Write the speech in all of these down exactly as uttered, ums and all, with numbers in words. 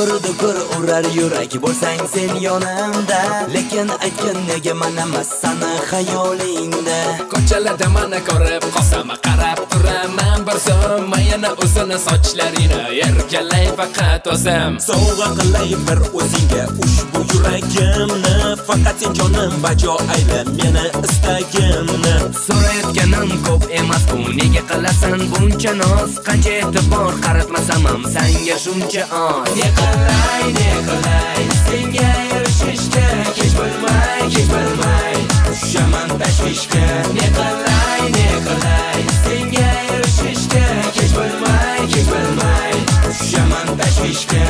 dukur urar yurak bo'lsang sen yonimda. Lekin aytgin nega men emas seni xayolingda. Ko'chalarda meni ko'rib qolsam qarab turaman bir zum. Yana uzun sochlaringni erkalay faqat o'zim. Sovg'a qilay bir o'zingga ushbu yuragimni. Faqat sen jonim bajo ayla meni istagimni. So'rayotganim ko'p emas-ku, nega qilasan buncha noz? Qancha e'tibor qaratmasam ham senga shuncha oz. Ne qilay, ne qilay, senga erishishga kech bo'lmay, kech bo'lmay tushaman tashvishga. Ne qilay, ne qilay, senga erishishga kech bo'lmay, kech bo'lmay tushaman tashvishga.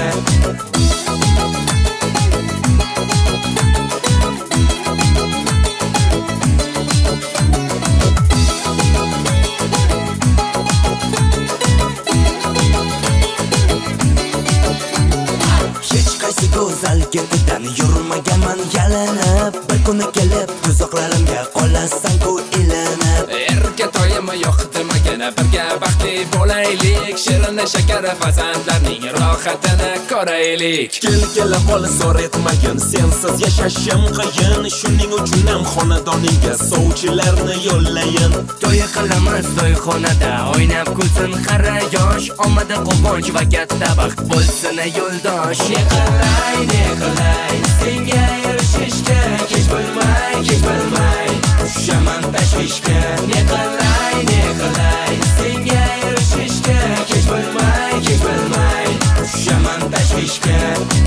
Go'zal ketidan yurmaganman yalanib. Bir kuni kelib tuzoqlarimga qolasan-ku ilinib. Erga toyimi yo'q demagana birga baxtli bo'laylik. Shirin shakar farzandlarning rohatini ko'raylik. Kel kela qol zo'r etmagin, sensiz yashashim qiyin. Shuning uchun ham xonadoningga sovchilarni yo'llayin. To'y qilamiz to'yxonada, o'ynab kulsin qara yosh. Omada quvonch va katta baxt bo'lsin yo'ldosh. Ne qilay, ne qilay, senga erishishga kech bo'lmay, kech bo'lmay tushaman tashvishga. Ne qilay, ne qilay, senga erishishga kech bo'lmay, kech bo'lmay tushaman tashvishga.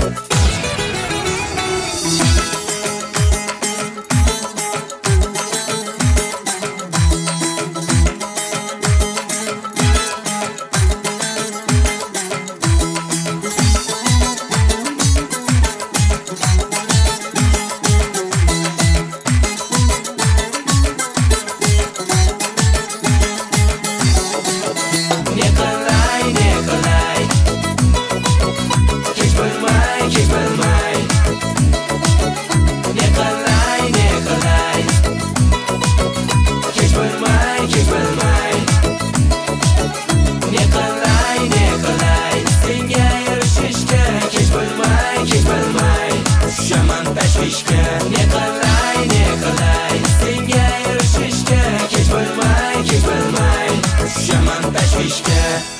Ne qilay, ne qilay, senga erishishga kech bo'lmay, kech bo'lmay tushaman tashvishga.